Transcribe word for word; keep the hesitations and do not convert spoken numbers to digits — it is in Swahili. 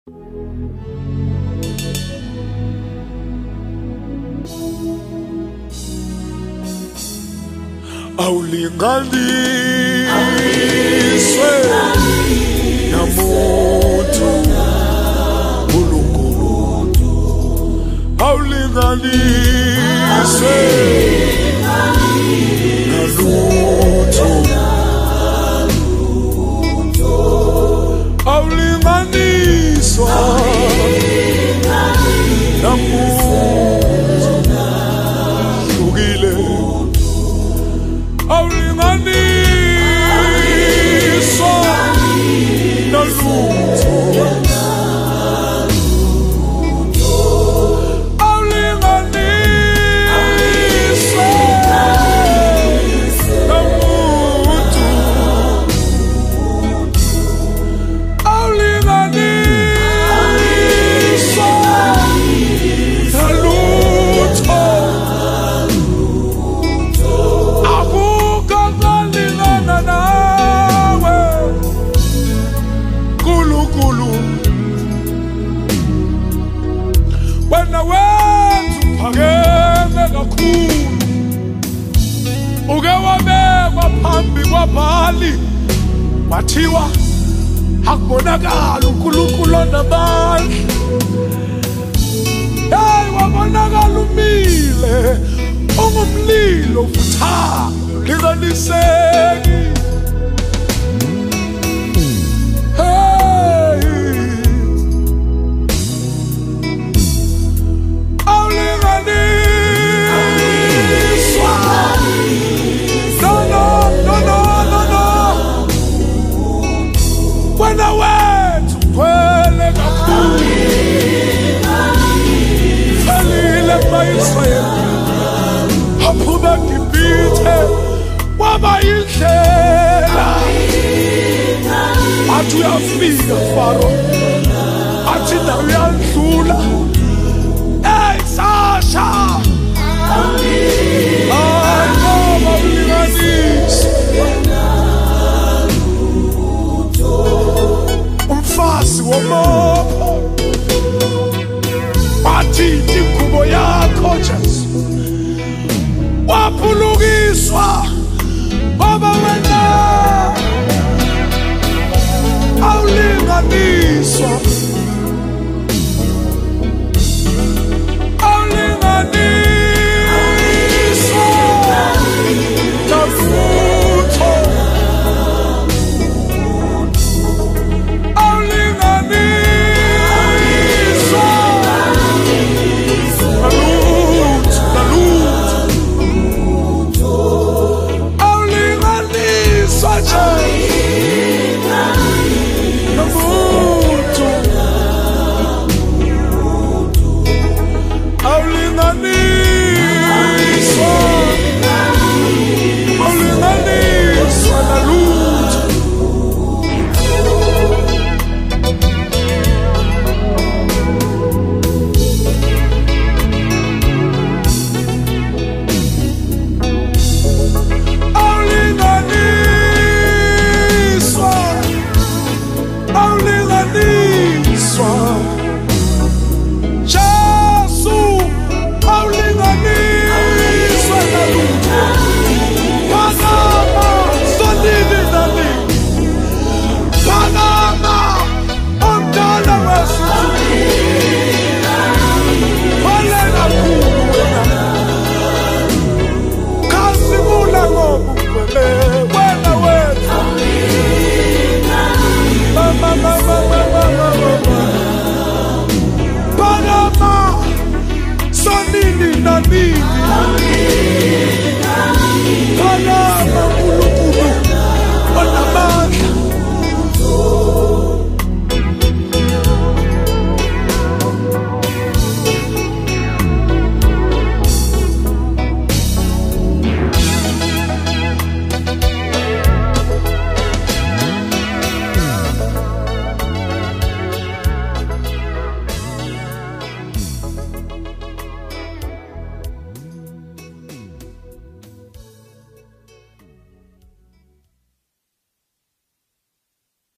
Awulinganiswe namuntu uNkulunkulu, awulinganiswe nalutho, awulinganiswa namuntu hlukile, awulinganiswa nalutho, awulinganiswa namuntu, awulinganiswa nalutho. Akukakalingana nawe Nkulunkulu, wena wenza uphakeme kakhulu, uke wabekwa phambi kwaBhali, wathiwa akubonakala uNkulunkulu onamandla. Hey, wabonakala umile, ungumlilo ovuthayo, linganiseki. Hey, awulinganiswa. No, no, no, no, no, no. Wena wethu ugcwele kakhulu, ufanele ma-Israyeli aphuma eGibhithe, waba yindlela. Athi uyafika Faro, athi nawe uyadlula. Hey Sasha, anoma ulinganisa umfazi womopho, wathi ingubo yakho Jesu, waphulukiswa ngoba wena awulinganiswa.